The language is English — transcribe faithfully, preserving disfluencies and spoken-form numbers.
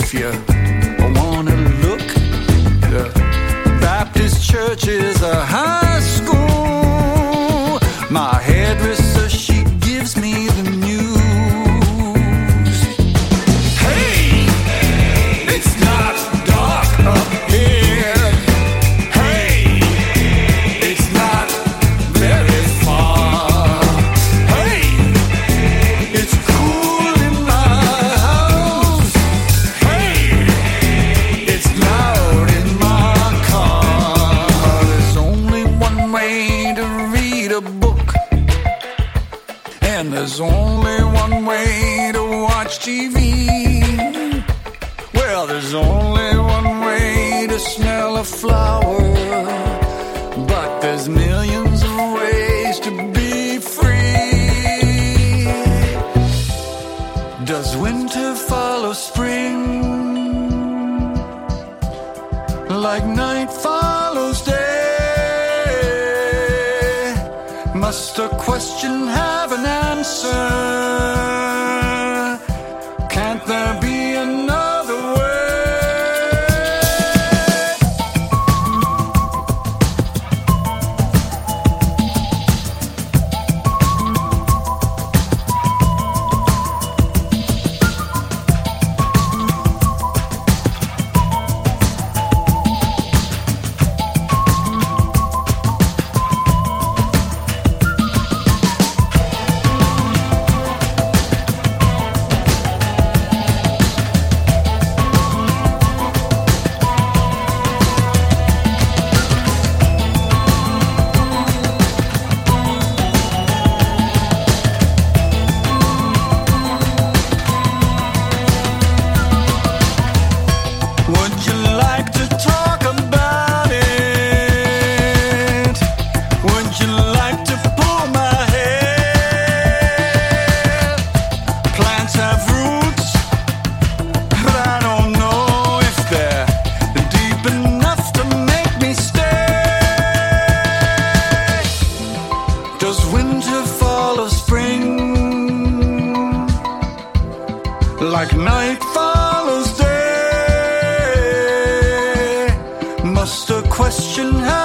if you wanna look. The Baptist church is a high school. My hairdresser, she gives me the news. Hey, it's not dark up here. Hey, it's not very far. Hey, it's cool in my house. Hey, it's loud in my car. There's only one way to read a book, and there's only one way to watch T V. Well, there's only one way to smell a flower, but there's millions of ways to be free. Does winter follow spring, like night follows day? Must a question have an answer? Can't there be another way? Would you like to talk about it? Would you like to pull my hair? Plants have roots, but I don't know if they're deep enough to make me stay. Does winter follow spring, like night follows day? Must a question have